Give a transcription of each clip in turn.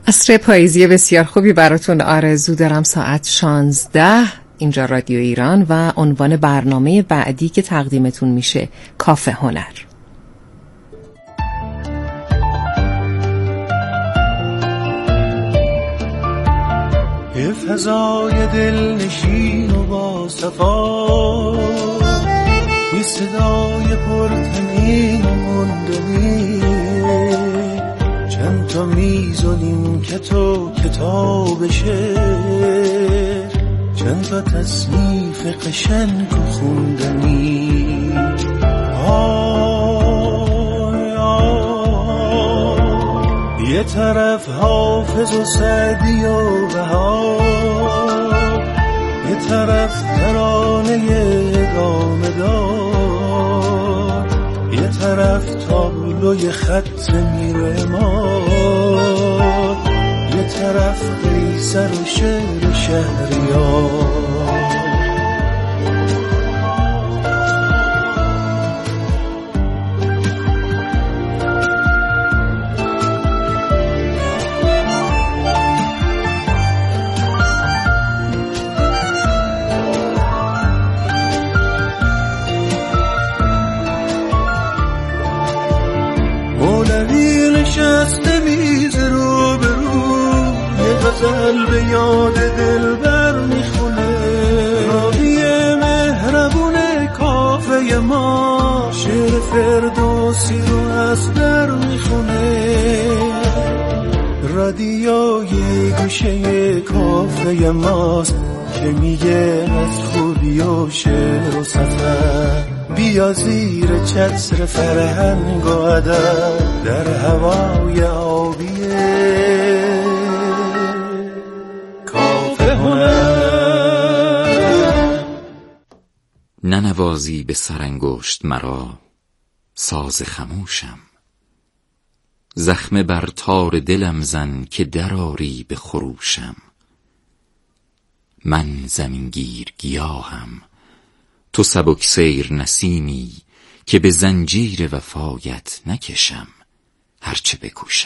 عصر پاییزی بسیار خوبی براتون آرزو دارم. ساعت 16 اینجا رادیو ایران و عنوان برنامه بعدی که تقدیمتون میشه کافه هنر. یه فضای دلنشین و با صفا، یه صدای پرطنین و مندنی، چند تا میز و نیمکت و کتاب شعر، چند تا تصنیف قشنگ و خوندنی. یه طرف حافظ و سعدی و بهار، یه طرف ترانه ادامه دار، یه طرف تابلوی خط میرمار، یه طرف قیصر و شعر شهریار. نشسته میز رو به رو، یه غزل به یاد دلبر میخونه، راوی مهربون کافه ما شعر فردوسی رو از در میخونه. رادیوی گوشه کافه ماست که میگه از خوبی و شعر و سفر، بیا زیر چتر فرهنگ و ادب در هوای آبیه کافه هنر. ننوازی به سرانگشت مرا ساز خموشم، زخمه بر تار دلم زن که دراری به خروشم. من زمینگیر گیاهم، تو سبک سیر نسیمی که به زنجیر وفایت نکشم هرچه بکوشم.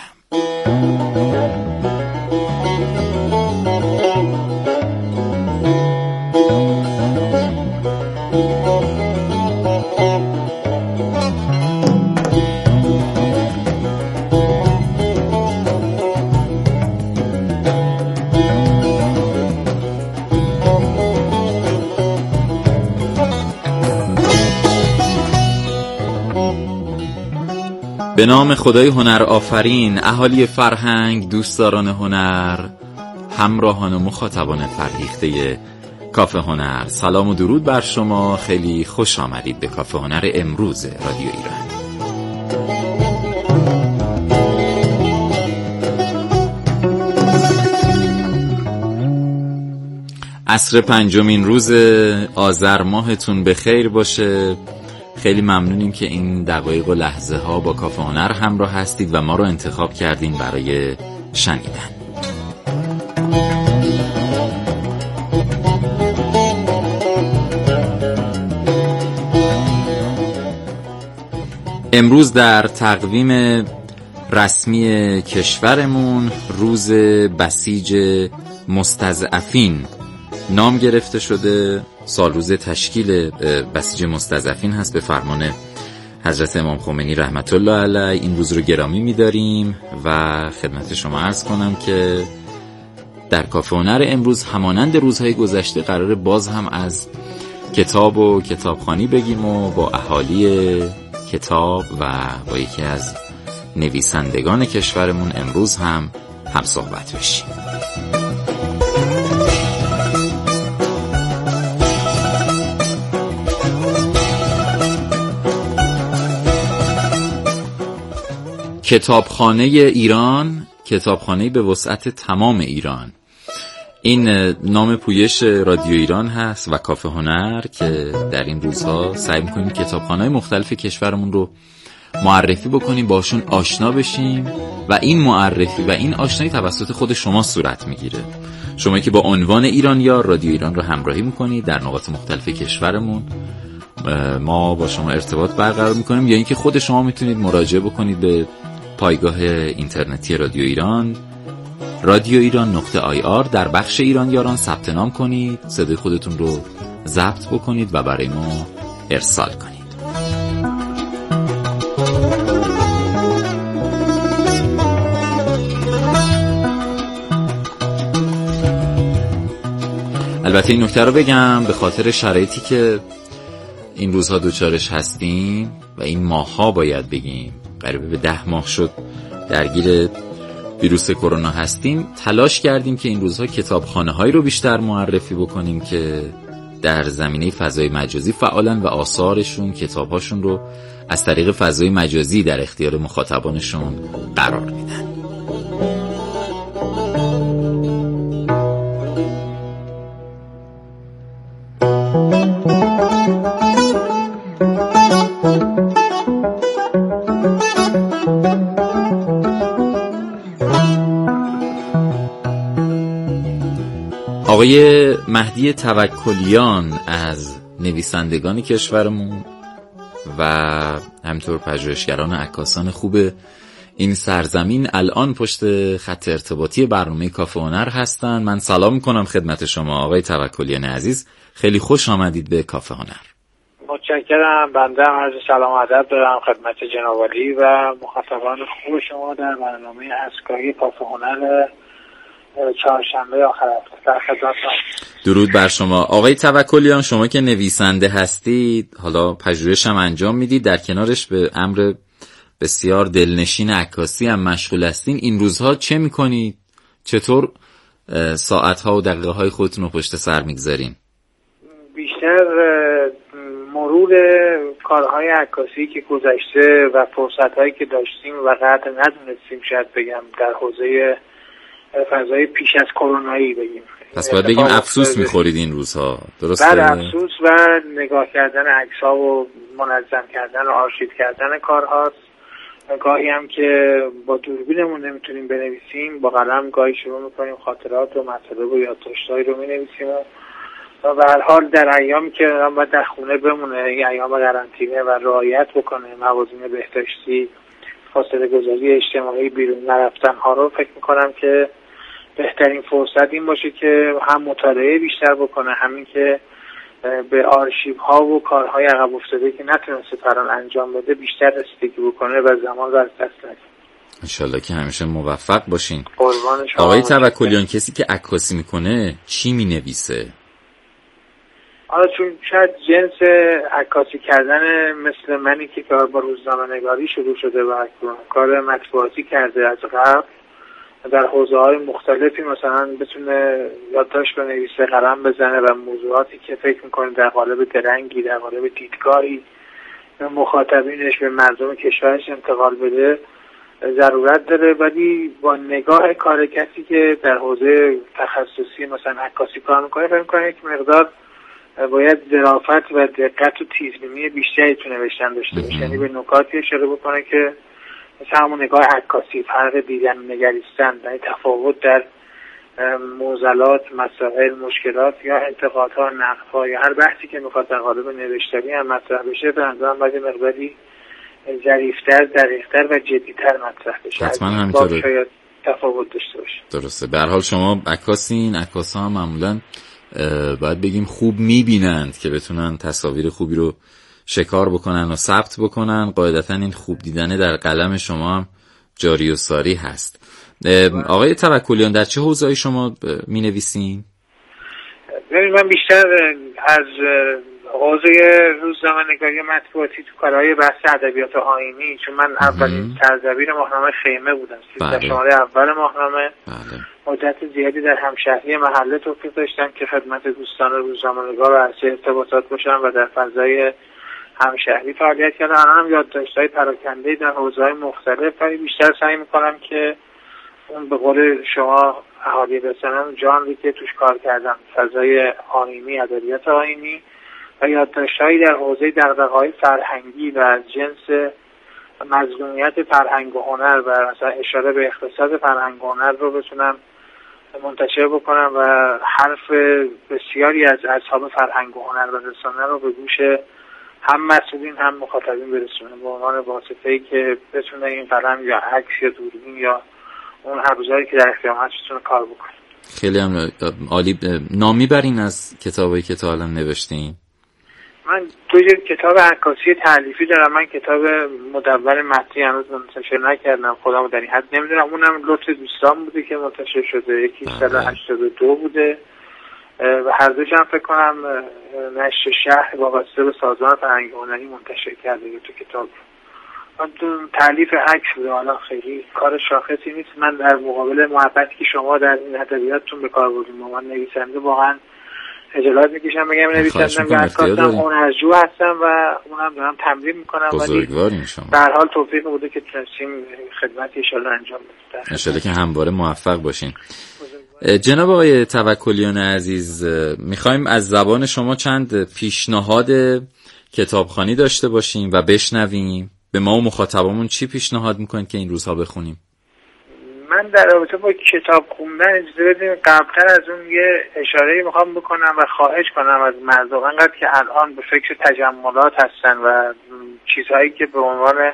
به نام خدای هنر آفرین، اهالی فرهنگ، دوستداران هنر، همراهان و مخاطبان فرهیخته کافه هنر، سلام و درود بر شما. خیلی خوش آمدید به کافه هنر امروز رادیو ایران. عصر پنجمین روز آذر ماهتون به خیر باشه. خیلی ممنونیم که این دقایق و لحظه ها با کافه هنر همراه هستید و ما رو انتخاب کردین برای شنیدن. امروز در تقویم رسمی کشورمون روز بسیج مستضعفین نام گرفته شده. سال روز تشکیل بسیج مستضعفین هست به فرمان حضرت امام خمینی رحمت الله علیه. این روز رو گرامی می‌داریم و خدمت شما عرض کنم که در کافه هنر امروز همانند روزهای گذشته قراره باز هم از کتاب و کتابخوانی بگیم و با اهالی کتاب و با یکی از نویسندگان کشورمون امروز هم صحبت بشیم. کتابخانه ایران، کتابخانه به وسعت تمام ایران، این نام پویش رادیو ایران هست و کافه هنر که در این روزها سعی می‌کنیم کتابخانه‌های مختلف کشورمون رو معرفی بکنیم، باشون آشنا بشیم و این معرفی و این آشنایی توسط خود شما صورت میگیره. شما که با عنوان ایرانیار رادیو ایران رو همراهی می‌کنید در نقاط مختلف کشورمون، ما با شما ارتباط برقرار می‌کنیم، یا اینکه خود شما میتونید مراجعه بکنید به پایگاه اینترنتی رادیو ایران radioiran.ir در بخش ایران یاران ثبت نام کنید، صدای خودتون رو ضبط بکنید و برای ما ارسال کنید. البته این نکته رو بگم به خاطر شرایطی که این روزها دوچارش هستیم و این ماه‌ها باید بگیم قریب به 10 ماه شد درگیر ویروس کرونا هستیم، تلاش کردیم که این روزها کتابخانه‌هایی رو بیشتر معرفی بکنیم که در زمینه فضای مجازی فعالن و آثارشون، کتاب‌هاشون رو از طریق فضای مجازی در اختیار مخاطبانشون قرار میدن. آقای مهدی توکلیان از نویسندگان کشورمون و همینطور پژوهشگران عکاسان خوب این سرزمین الان پشت خط ارتباطی برنامه کافه هنر هستن. من سلام میکنم خدمت شما آقای توکلیان عزیز، خیلی خوش آمدید به کافه هنر. متشکرم. بنده هم عرض سلام و ادب دارم خدمت جناب عالی و مخاطبان خوب شما در برنامه اسکایی کافه هنر چهارشنبه آخر هفته. در خدمتتون. درود بر شما آقای توکلیان. شما که نویسنده هستید، حالا پژوهش هم انجام میدید، در کنارش به امر بسیار دلنشین عکاسی هم مشغول هستین. این روزها چه میکنید؟ چطور ساعتها و دقیقه های خودتون رو پشت سر میگذارین؟ بیشتر مرور کارهای عکاسی که گذشته و فرصتهایی که داشتیم و قدر ندونستیم شاید بگم در حوزه فضای پیش از کرونایی بگیم. پس باید بگیم افسوس میخورید این روزها، درسته؟ بعد افسوس و نگاه کردن عکس‌ها و منظم کردن و آرشیو کردن کارهاست. گاهی هم که با دوربینمون نمیتونیم بنویسیم، با قلم گاهی شروع میکنیم خاطرات و مطالب و یادداشت‌هایی رو مینویسیم و به هر حال در ایامی که باید در خونه بمونه، این ایام قرنطینه و رعایت بکنه موازین بهداشتی، فاصله گذاری اجتماعی، بیرون نرفتن ها رو، فکر میکنم که بهترین فرصت این باشه که هم مطالعه بیشتر بکنه، همین که به آرشیو ها و کارهای عقب افتاده که نتونسته فران انجام بده بیشتر رسیدگی بکنه و زمان رو از دست نده. انشالله که همیشه موفق باشین. قربان شما. آقای توکلیان، کسی که عکاسی میکنه چی مینویسه؟ حالا چون شاید جنس عکاسی کردن مثل منی که کار با روزنامه نگاری شروع شده و کار مطبوعاتی کرده از قبل در حوزه‌های مختلفی، مثلا بتونه یادداشت بنویسه، قلم بزنه و موضوعاتی که فکر می‌کنه در قالب درنگی، در قالب دیدگاهی به مخاطبینش، به مردم کشورش انتقال بده ضرورت داره. ولی با نگاه کار کسی که در حوزه تخصصی مثلا عکاسی کار می‌کنه، فکر می‌کنه یک مقدار باید ظرافت و دقت و تیزبینی بیشتری تو نوشتن داشته باشه، یعنی به نکاتی اشاره بکنه که مثلا همون نگاه عکاسی، فرق دیدن و نگریستن، یعنی تفاوت در معضلات، مسائل، مشکلات یا انتقادها، نقدها یا هر بحثی که میخواد در قالب نوشتاری هم مطرح بشه، به نظرم باید مقداری ظریف‌تر، دقیق‌تر و جدی‌تر مطرح بشه. حتما همینطوره. شاید تفاوت داشته باشه. درسته. به هر حال شما عکاسین، عکاسا هم معمولاً باید بگیم خوب میبینند که بتونن تصاویر خوبی رو شکار بکنن و ثبت بکنن. قاعدتا این خوب دیدنه در قلم شما هم جاری و ساری هست. آقای توکلیان، در چه حوزه‌ای شما مینویسین؟ من بیشتر از حوزه روزنامه‌نگاری مطبوعاتی تو کارهای بحث ادبیات آیینی، چون من اولین سردبیر ماهنامه خیمه بودم، در شماره اول ماهنامه. مدت زیادی در همشهری محله توفیق داشتم که خدمت دوستان روزنامه‌نگار و عرصه ارتباطات باشم و در فضای همشهری فعالیت کردم. الان هم یادداشت‌های پراکنده‌ای در حوزه‌های مختلف، ولی بیشتر سعی می‌کنم که اون به قول شما اهالی رسانم جانری که توش کار کردم، فضای آیینی، ادبیات آیینی و یادداشت‌هایی در حوزه دغدغه‌های فرهنگی و از جنس مظلومیت فرهنگ و هنر و مثلا اشاره به اقتصاد فرهنگ و هنر رو بتونم منتشر بکنم و حرف بسیاری از اصحاب فرهنگ و هنر و رسانه رو به گوش هم مسئولین هم مخاطبین برسونه، به عنوان واسطه‌ای که بتونه این قلم یا عکس یا دوربین یا اون ابزاری که در اختیار هست بتونه کار بکنه. خیلی هم عالی. نام میبرین از کتابایی که تا الان نوشتین؟ من دو جلد کتاب عکاسی تالیفی دارم. من کتاب مدون متنی هنوز منتشر نکردم، خودمو در این حد نمیدونم. اونم لطف دوستان بوده که منتشر شده، یکی سال 82 بوده و هر دوش هم فکر کنم نشر شهر وابسته به سازمان فرهنگی هنری منتشر کرده تو کتاب. تالیف عکس بوده، حالا خیلی کار شاخصی نیست. من در مقابل محبتی که شما در این ادبیاتتون به کار بردین، من نویسنده واقعا خجالت میکشم بگم نویسندم و عکاسم، هنرجو هستم و اونم دارم تمرین میکنم، ولی به هر حال توفیق بوده که تونستیم خدمتی ان شاءالله انجام بدیم. ان شاءالله که همواره موفق باشین. جناب آقای توکلیان عزیز، میخوایم از زبان شما چند پیشنهاد کتابخوانی داشته باشیم و بشنویم. به ما و مخاطبامون چی پیشنهاد میکنید که این روزها بخونیم؟ من در رابطه با کتاب خوندن اجازه بدیم قبلتر از اون یه اشاره‌ای میخوام بکنم و خواهش کنم از مردم، انقدر که الان به فکر تجملات هستن و چیزهایی که به عنوان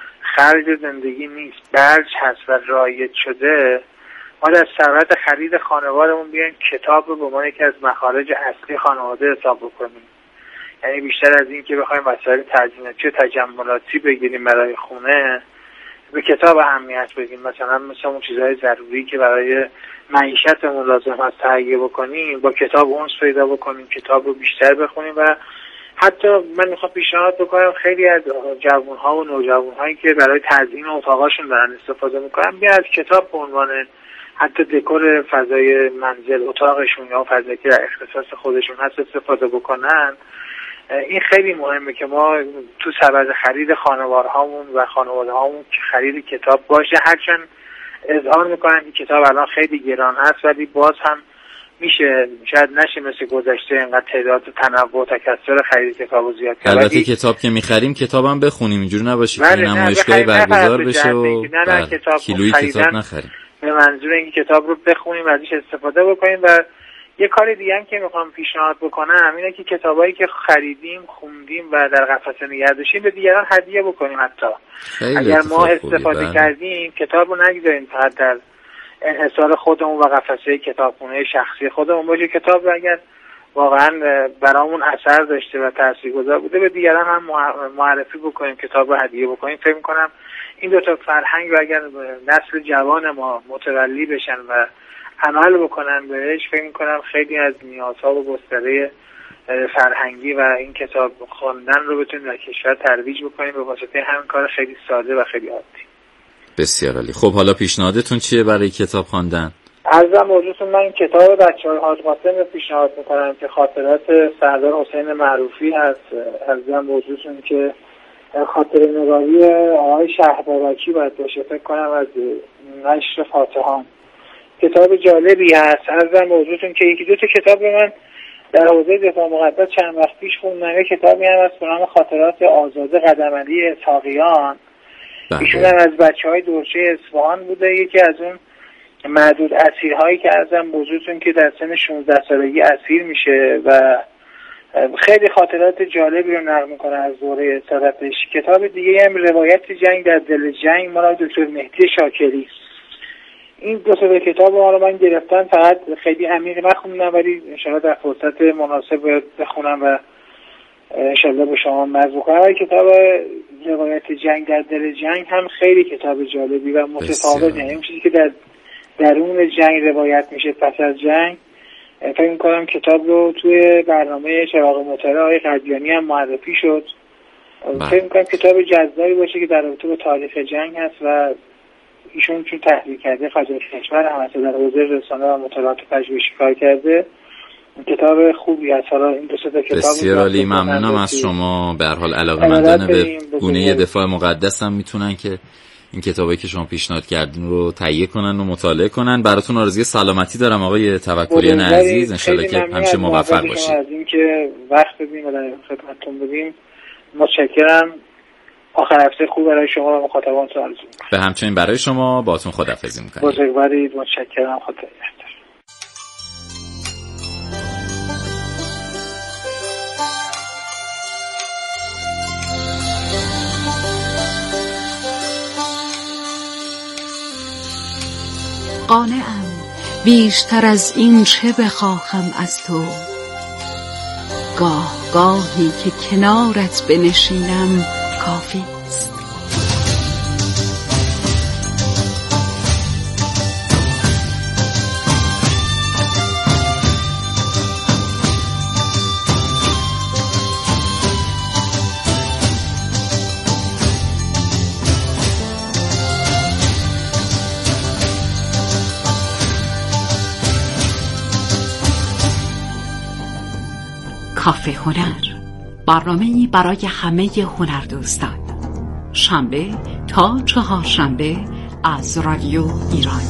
خرج زندگی نیست برج هست و رایج شده، ما در ثروت خرید خانواده‌مون بیایم کتاب رو به عنوان یکی از مخارج اصلی خانواده حساب بکنیم. یعنی بیشتر از این که بخوایم وسایل تزییناتی و تجملاتی بگیریم برای خونه، به کتاب اهمیت بدیم. مثلا مثل اون چیزهای ضروری که برای معیشتمون لازم هست تهیه بکنیم، با کتاب اونس پیدا بکنیم، کتاب رو بیشتر بخونیم. و حتی من میخوام پیشنهاد بکنم خیلی از جوان‌ها و نوجوان‌هایی که برای تزیین اتاقاشون دارن استفاده میکنن، بیان از کتاب به عنوان حتی دکور فضای منزل اتاقشون یا فضایی که در اختصاص خودشون هست استفاده بکنن. این خیلی مهمه که ما تو سبد خرید خانوارهامون و خانواده‌هامون که خرید کتاب باشه. هرچند اذعان میکنن که کتاب الان خیلی گران هست، ولی باز هم میشه، شاید نشه مثل گذشته اینقدر تعداد تنوع و تکثر خرید کتابو زیاد کرد. البته کتاب که میخریم کتابم بخونیم، اینجوری نباشه که نمایشگاهی برگزار بشه و کیلویی کتاب نخریم. به منظور اینکه کتاب رو بخونیم و ازش استفاده بکنیم. و یه کار دیگه هم که میخوام پیشنهاد بکنم اینه که کتابایی که خریدیم، خوندیم و در قفسه نگه داشتیم به دیگران هدیه بکنیم. حتی اگر ما استفاده کردیم کتاب رو نگذاریم فقط در انحصار خودمون و قفسه کتابخونه شخصی خودمون باشه. کتاب رو اگر واقعا برامون اثر داشته و تاثیرگذار بوده به دیگران هم معرفی بکنیم، کتاب رو هدیه بکنیم. فکر میکنم این دو تا فرهنگ رو اگر نسل جوان ما متولی بشن و عمل بکنن بهش، فکر میکنم خیلی از نیازها و گستره فرهنگی و این کتاب خواندن رو بتونیم در کشور ترویج بکنیم به واسطه همین کار خیلی ساده و خیلی عادی. بسیار عالی. خب حالا پیشنهادتون چیه برای کتاب خواندن؟ عرضم موضوعتون من کتاب بچه‌های حاج قاسم رو پیشنهاد میکنم که خاطرات سردار حسین معروفی هست. عرضم موضوعتون که خاطره نگاری آقای شهبابکی باید باشه، فکر کنم از نشر فاتحان. کتاب جالبی هست. عرضم موضوعتون که یکی دو تا کتاب من در حوزه دفاع مقدس چند وقت پیش خوندم. کتابی هم از به نام خاطرات آزاده قدمعلی اسحاقیان. ایشون هم از بچه‌های دورچه اصفهان بوده، یکی از اون معدود اسیرهایی که عرضم موضوعتون که در سن 16 سالگی اسیر میشه و خیلی خاطرات جالبی رو نقل میکنه از دوره اسارتش. کتاب دیگه هم روایت جنگ در دل جنگ مال دکتر مهدی شاکری. این دو تا کتاب رو من گرفتم، فقط خیلی عمیق نخوندم ولی انشاءالله در فرصت مناسب بخونم و انشاءالله به شما مرز بکنم. کتاب روایت جنگ در دل جنگ هم خیلی کتاب جالبی و متفاوته، یعنی اون چیزی که در درون جنگ روایت میشه پس از جنگ. فکر می‌کنم کتاب رو توی برنامه چراغ مطلع آقای قدیانی هم معرفی شد. فکر می‌کنم کتاب جذابی باشه که در رابطه با تاریخ جنگ هست و ایشون چون تحقیق کرده خارج کشور هم هست، در حوزه رسانه و مطالعات پژوهشی کار کرده. کتاب خوبی است. حالا این دو تا کتاب بسیار عالی. ممنونم از شما. به هر حال علاقه‌مندان به گونه دفاع مقدس هم میتونن که این کتابی که شما پیشنهاد کردین رو تهیه کنن و مطالعه کنن. براتون آرزوی سلامتی دارم آقای توکلیان عزیز. ان شاءالله که همیشه موفق باشید. از اینکه وقت بدیم و در خدمتتون بودیم متشکرم. آخر هفته خوب برای شما و مخاطبانتون آرزو می‌کنم. به همچنین برای شما. باهاتون خداحافظی می‌کنم. بزرگوارید. متشکرم. خدا نگهدار. قانعم، بیشتر از این چه بخواهم از تو. گاه گاهی که کنارت بنشینم کافی است. کافه هنر، برنامه‌ای برای همه هنردوستان، شنبه تا چهارشنبه از رادیو ایران.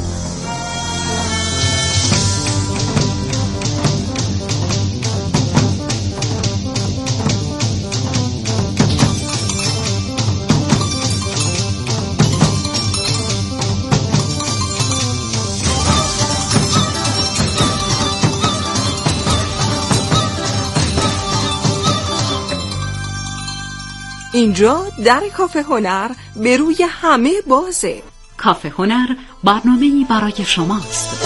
اینجا در کافه هنر به روی همه بازه. کافه هنر برنامه‌ای برای شماست.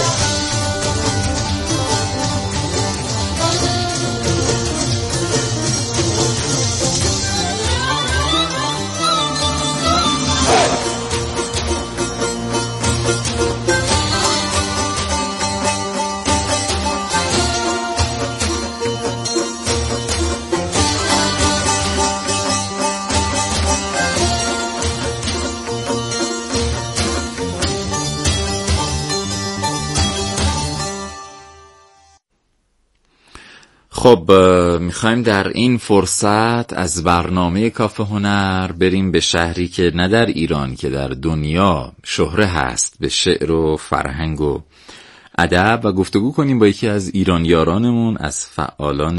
خب میخوایم در این فرصت از برنامه کافه هنر بریم به شهری که نه در ایران که در دنیا شهره هست به شعر و فرهنگ و ادب و گفتگو کنیم با یکی از ایرانیارانمون، از فعالان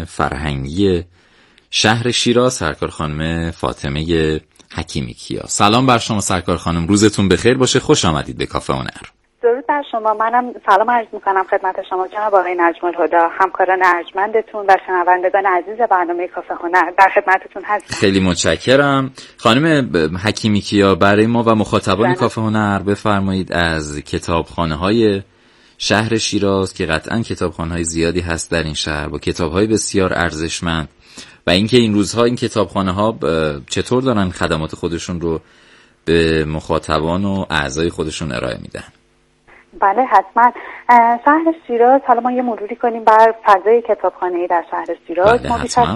فرهنگی شهر شیراز، سرکار خانم فاطمه حکیمی کیا. سلام بر شما سرکار خانم، روزتون بخیر باشه، خوش آمدید به کافه هنر. درود بر شما. منم سلام عرض میکنم خدمت شما جناب آقای نجم الهدی، همکاران ارجمندتون و شنوندگان عزیز برنامه کافه هنر. در خدمتتون هستم. خیلی متشکرم. خانم حکیمی کیا، برای ما و مخاطبان کافه هنر بفرمایید از کتابخانه‌های شهر شیراز که قطعاً کتابخانه‌های زیادی هست در این شهر با کتاب‌های بسیار ارزشمند و اینکه این روزها این کتابخانه‌ها چطور دارن خدمات خودشون رو به مخاطبان و اعضای خودشون ارائه میدن. بله حتما. شهر شیراز، حالا ما یه مروری کنیم بر فضای کتابخانه‌ای در شهر شیراز. بله، ما بیش از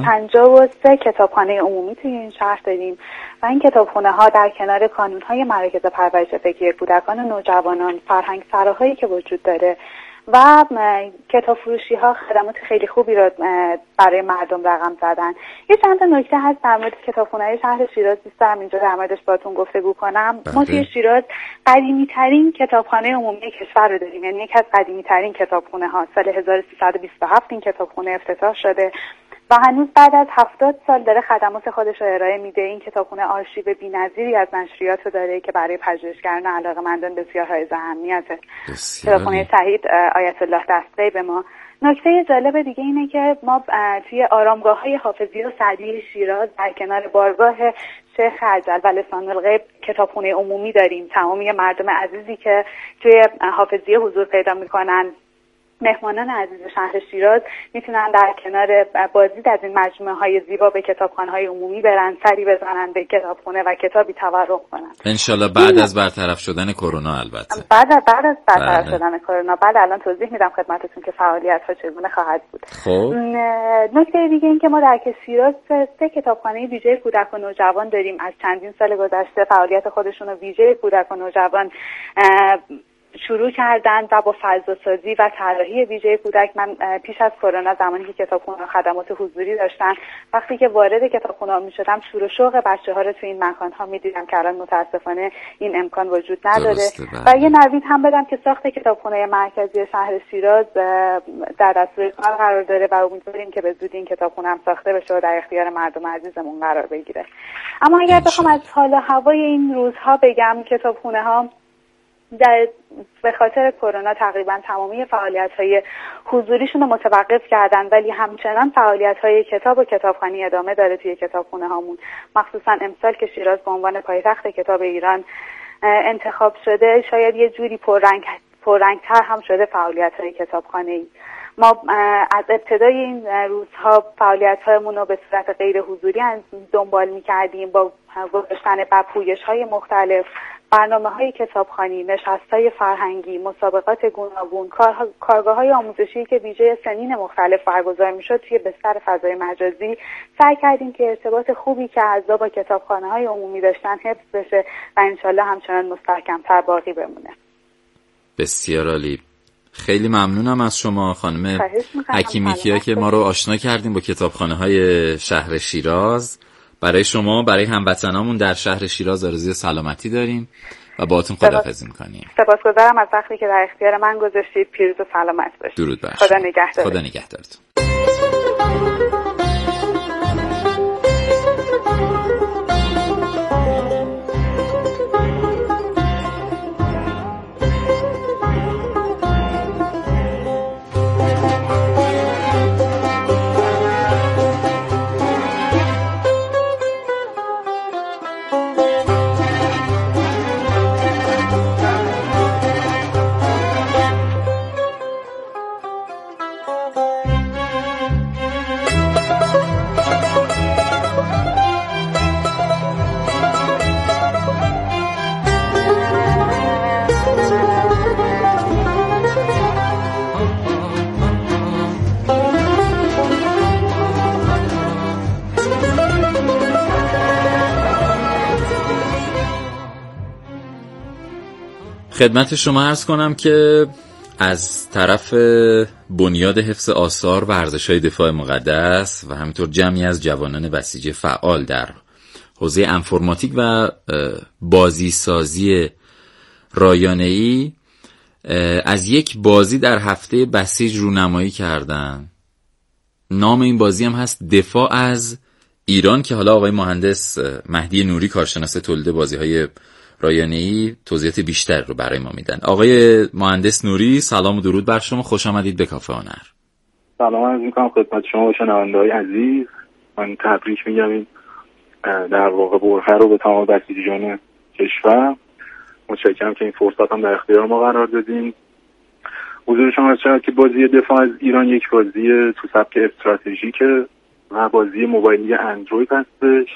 53 کتابخانه عمومی توی این شهر داریم و این کتابخانه‌ها در کنار کانون‌های مراکز پرورش فکری کودکان و نوجوانان، فرهنگ سراهایی که وجود داره و کتاب فروشی ها خدمات خیلی خوبی رو برای مردم رقم زدن. یه چند تا نکته هست در مورد کتابخانه‌های شهر شیراز دوست دارم اینجا در موردش باهاتون گفتگو کنم. ما توی شیراز قدیمی ترین کتابخانه عمومی کشور رو داریم، یعنی یکی از قدیمی ترین کتابخانه ها. سال 1327 این کتابخانه افتتاح شده و هنوز بعد از 70 سال داره خدمات خودش رو ارائه میده. این کتابخانه آرشیو بی‌نظیری از نشریات رو داره که برای پژوهشگران و علاقه‌مندان بسیار حائز اهمیته. کتابخانه شهید آیت الله دستگاهی به ما. نکته جالب دیگه اینه که ما توی آرامگاه‌های حافظی و سعدی شیراز در کنار بارگاه شیخ عجل و لسان الغیب کتابخانه عمومی داریم. تمامی مردم عزیزی که توی حافظی حضور پیدا میکنن، مهمانان عزیز شهر شیراز، میتونن در کنار بازدید از این مجموعه‌های زیبا به کتابخانه‌های عمومی برن، سری بزنن به کتابخانه و کتابی تورق کنن. انشالله بعد از برطرف شدن کرونا. البته بعد از برطرف شدن کرونا. بله الان توضیح میدم خدمتتون که فعالیت‌ها چگونه خواهد بود. خب نکته دیگه این که ما در شیراز 3 کتابخانه ویژه کودک و نوجوان داریم. از چندین سال گذشته فعالیت خودشون رو ویژه کودک و نوجوان شروع کردن و با فضاسازی و طراحی ویژه کودک. من پیش از کرونا زمانی که کتابخونه خدمات حضوری داشتن، وقتی که وارد کتابخونه میشدم شور و شوق بچه‌ها رو تو این مکان‌ها می‌دیدم که الان متأسفانه این امکان وجود نداره. و یه نوید هم بدم که ساخت کتابخونه مرکزی شهر شیراز در دستور کار قرار داره و امیدواریم که به زودی این کتابخونه هم ساخته بشه و در اختیار مردم عزیزمون قرار بگیره. اما اگر بخوام از حال و هوای این روزها بگم، کتابخونه‌ها به خاطر کرونا تقریبا تمامی فعالیت‌های حضوریشون رو متوقف کردن، ولی همچنان فعالیت‌های کتاب و کتابخوانی ادامه داره توی کتابخونه هامون. مخصوصا امسال که شیراز به عنوان پایتخت کتاب ایران انتخاب شده، شاید یه جوری پررنگتر هم شده فعالیت‌های کتابخانه‌ای. ما از ابتدای این روزها فعالیت‌هایمون رو به صورت غیر حضوری دنبال می‌کردیم با گذاشتن بر پویش‌های مختلف، برنامه‌های کتابخوانی، نشست‌های فرهنگی، مسابقات گوناگون، کارگاه‌های آموزشی که ویژه سنین مختلف برگزار می‌شد توی بستر فضای مجازی. سعی کردیم که ارتباط خوبی که اعضا با کتابخانه‌های عمومی داشتن حفظ بشه و انشالله همچنان مستحکم‌تر باقی بمونه. بسیار عالی. خیلی ممنونم از شما خانم حکیمی کیا که ما رو آشنا کردیم با کتابخانه‌های شهر شیراز. برای شما، برای هموطنامون در شهر شیراز آرزوی سلامتی داریم و باهاتون خداحافظی می‌کنیم. سپاسگزارم از وقتی که در اختیار من گذاشتید. پیروز و سلامت باشید. درود بر شما. خدا نگهدار. خدا نگهدارتون. خدمت شما عرض کنم که از طرف بنیاد حفظ آثار و ارزش‌های دفاع مقدس و همینطور جمعی از جوانان بسیج فعال در حوزه انفرماتیک و بازیسازی رایانه‌ای از یک بازی در هفته بسیج رونمایی کردن. نام این بازی هم هست دفاع از ایران که حالا آقای مهندس مهدی نوری کارشناس تولید بازی‌های رایانه‌ای توضیحات بیشتر رو برای ما میدن. آقای مهندس نوری سلام و درود بر شما، خوش آمدید به کافه هنر. سلام عرض می‌کنم خدمت شما و شنونده‌های عزیز. من تبریک میگم این در واقع برهه رو به تمام بسیجیان کشور. متشکرم که این فرصت هم در اختیار ما قرار دادین. حضور شما عرض شود که بازی دفاع از ایران یک بازی تو سبک استراتژیکه و بازی موبایلی اندروید هستش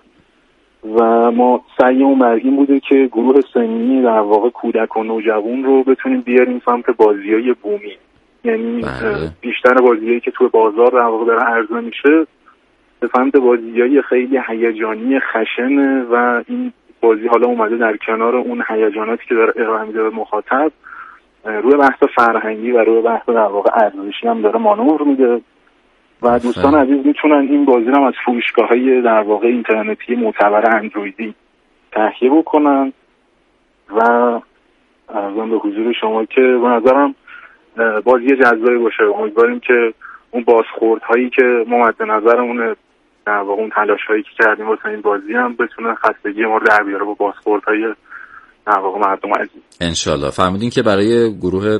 و ما سعیمون بر این بوده که گروه سنی در واقع کودک و نوجوان رو بتونیم بیاریم سمت بازی‌های بومی، یعنی بیشتر بازی‌هایی که تو بازار در واقع داره عرضه میشه به سمت بازی‌های خیلی هیجانی خشن و این بازی حالا اومده در کنار اون هیجاناتی که داره ارائه میده به مخاطب روی بحث فرهنگی و روی بحث در واقع ارزشی هم داره مانور میده و دوستان عزیز میتونن این بازی رو از فروشگاه‌های در واقع اینترنتی معتبر اندرویدی تهیه بکنن و ارزم به حضور شما که به نظرم بازی جذابی باشه. امیدواریم که اون بازخوردهایی که ما مد نظرمون در واقع اون تلاش‌هایی که کردیم واسه این بازی هم بتونه خستگی ما رو در بیاره با بازخوردهای در واقع مردم عزیز. انشالله. فهمیدین که برای گروه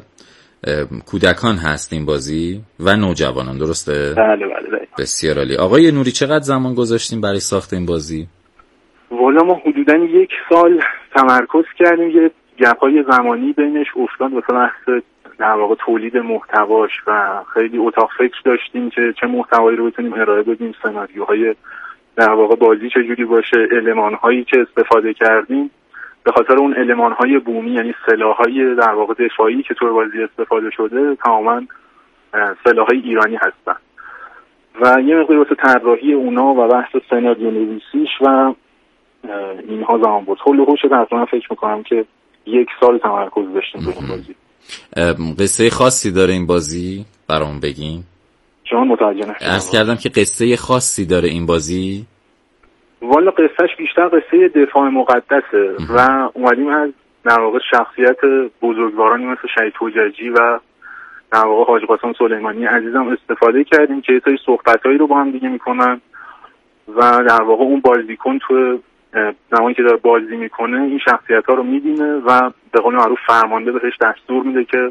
کودکان هست این بازی و نوجوانان، درسته؟ بله بله. بسیار عالی. آقای نوری چقدر زمان گذاشتیم برای ساخت این بازی؟ والا ما حدوداً 1 سال تمرکز کردیم، یه گپ‌های زمانی بینش افتاد واسه بحث در واقع تولید محتواش و خیلی اتاق فکر داشتیم که چه محتوایی رو بتونیم ارائه بدیم، سناریوهای در واقع بازی چجوری باشه، المان‌هایی که استفاده کردیم به خاطر اون المان‌های بومی، یعنی سلاح‌های در واقع دفاعی که تو بازی استفاده شده تماماً سلاح‌های ایرانی هستن و یه مقدار واسه طراحی اونا و بحث سناریو نویسیش و اینها زمان بود. هولوش تقریبا فکر می‌کنم که 1 سال تمرکز داشتیم روی این بازی. قصه خاصی داره این بازی برام بگین؟ چون متوجه نشدم. عرض کردم که قصه خاصی داره این بازی؟ والا قصهش بیشتر قصه دفاع مقدسه و اومدیم از در واقع شخصیت بزرگوارانی مثل شهید حججی و در واقع حاج قاسم سلیمانی عزیزم استفاده کردیم که یه سری صحبتایی رو با هم دیگه میکنن و در واقع اون بازیکن تو زمانی که داره بازی میکنه این شخصیت‌ها رو میبینه و به قول معروف فرمانده بهش دستور میده که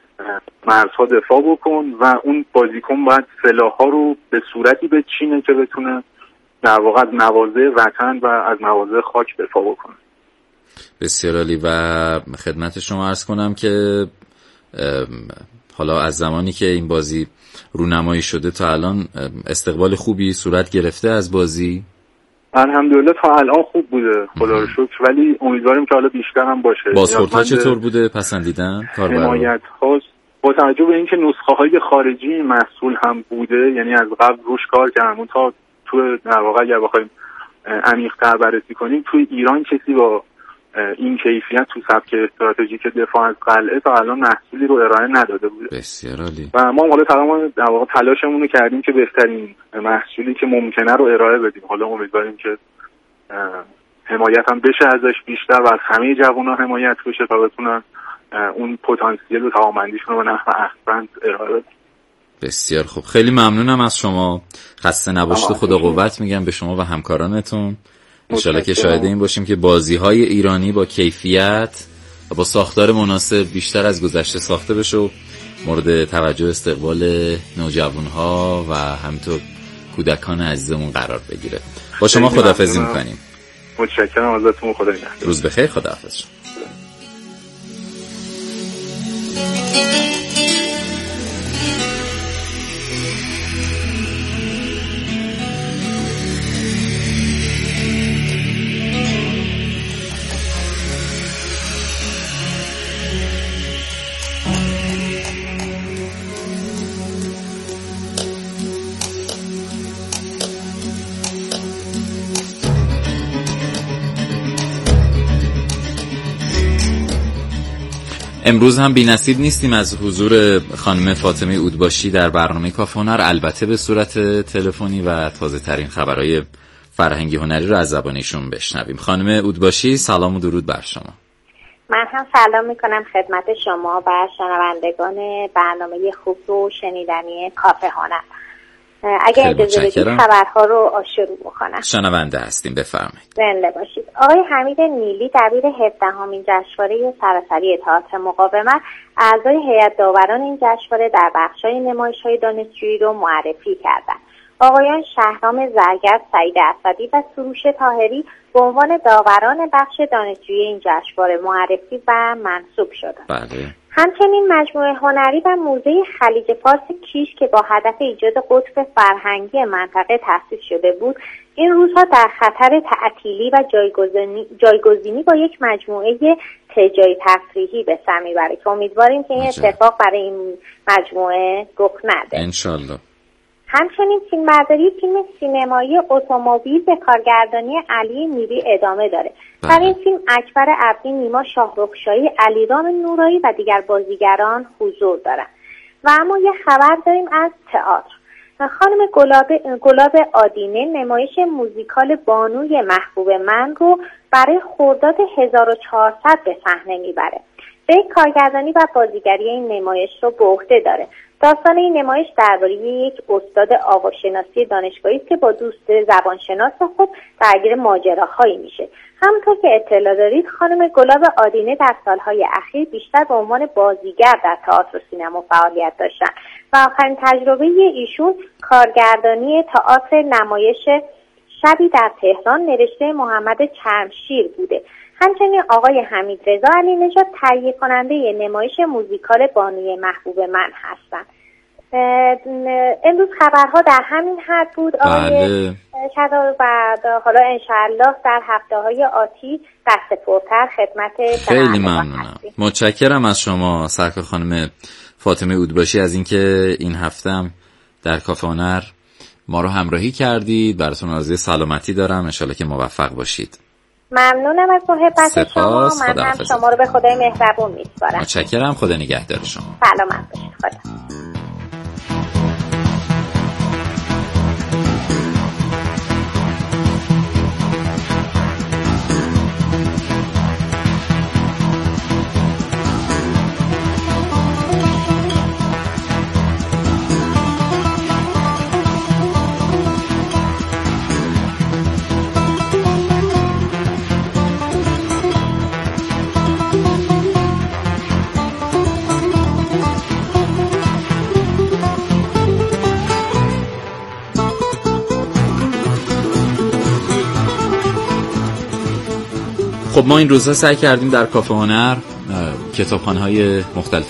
مرزها دفاع بکن و اون بازیکن باید سلاح‌ها رو به صورتی بچینه که بتونه در واقع از مواضع وطن و از مواضع خاک دفاع بکنه. بسیار عالی. و خدمت شما عرض کنم که حالا از زمانی که این بازی رونمایی شده تا الان استقبال خوبی صورت گرفته از بازی؟ الحمدلله تا الان خوب بوده خدا رو شکر، ولی امیدواریم که حالا بیشتر هم باشه. بازخوردها چطور بوده پسندیدن کاربران؟ حمایت هاست با توجه به اینکه نسخه های خارجی محصول هم بوده، یعنی از قبل روش کار کردن تا تو در واقع اگر بخوایم عمیق‌تر بررسی کنیم توی ایران کسی با این کیفیت تو سبک استراتژیک دفاع از قلعه تا الان محصولی رو ارائه نداده بوده. بسیار عالی. و ما حالا تمام در واقع تلاشمون رو کردیم که بهترین محصولی که ممکنه رو ارائه بدیم. حالا امیدواریم که حمایت هم بشه ازش بیشتر و از همه جوان‌ها حمایت بشه تا بتونن اون پتانسیل و توانمندیشون رو به نحو احسن ارائه بدن. بسیار خوب، خیلی ممنونم از شما. خسته نباشید و خدا قوت میگم به شما و همکارانتون. انشالله که شاهد این باشیم که بازی‌های ایرانی با کیفیت و با ساختار مناسب بیشتر از گذشته ساخته بشه و مورد توجه استقبال نوجوان‌ها و همینطور کودکان عزیزمون قرار بگیره. با شما خداحافظی می‌کنیم. متشکرم ازتون، خدا نگهدار. روز بخیر، خداحافظ. امروز هم بی‌نصیب نیستیم از حضور خانم فاطمه اودباشی در برنامه کافه هنر، البته به صورت تلفنی، و تازه ترین خبرهای فرهنگی هنری رو از زبان ایشون بشنویم. خانم اودباشی سلام و درود بر شما. من هم سلام میکنم خدمت شما و شنوندگان برنامه خوب و شنیدنی کافه هنر. اگه اجازه بدید خبرها رو شروع بکنم. شنونده هستیم، بفرمایید. زنده باشید. آقای حمید نیلی دبیر 17مین جشنواره سراسری تئاتر مقاومت اعضای هیئت داوران این جشنواره در بخش‌های نمایش‌های دانشجویی رو معرفی کردند. آقایان شهرام زرگر، سعید اسدی و سروش طاهری به عنوان داوران بخش دانشجویی این جشنواره معرفی و منصوب شدند. بله. همچنین مجموعه هنری و موزه خلیج فارس کیش که با هدف ایجاد قطب فرهنگی منطقه تأسیس شده بود، این روزها در خطر تعطیلی و جایگزینی با یک مجموعه تجاری تفریحی به سر میبره که امیدواریم که این اتفاق برای این مجموعه رخ نده انشالله. همچنین فیلمبرداری فیلم سینمایی اتومبیل به کارگردانی علی میری ادامه داره. در این فیلم اکبر عبدی، نیما شاهرخشاهی، علیرام نورایی و دیگر بازیگران حضور دارند. و اما یه خبر داریم از تئاتر. خانم گلاب آدینه نمایش موزیکال بانوی محبوب من رو برای خرداد 1400 به صحنه میبره. به کارگردانی و بازیگری این نمایش رو به عهده داره. داستان این نمایش درباره یک استاد آواشناسی دانشگاهی است که با دوست زبانشناس خود درگیر ماجراهایی میشه. همونطور که اطلاع دارید خانم گلاب آدینه در سالهای اخیر بیشتر به عنوان بازیگر در تئاتر و سینما فعالیت داشتن و آخرین تجربه ایشون کارگردانی تئاتر نمایش شبی در تهران نوشته محمد چرمشیر بوده. همچنین آقای حمیدرضا علی‌نژاد تهیه کننده نمایش موزیکال بانوی محبوب من هستند. امروز خبرها در همین حد بود آقای شهردار و حالا انشاءالله در هفته‌های آتی دست پرتر خدمت خیلی ممنونم. متشکرم از شما سرکار خانم فاطمه اودباشی از اینکه این هفته هم در کافه هنر ما رو همراهی کردید. براتون آرزوی سلامتی دارم، انشالله که موفق باشید. ممنونم از محبت شما. من هم شما رو به خدای مهربون میسپارم. متشکرم. خدا نگهدار شما. سلامت باشید. خدا. خب ما این روزها سعی کردیم در کافه هنر کتابخانه‌های مختلف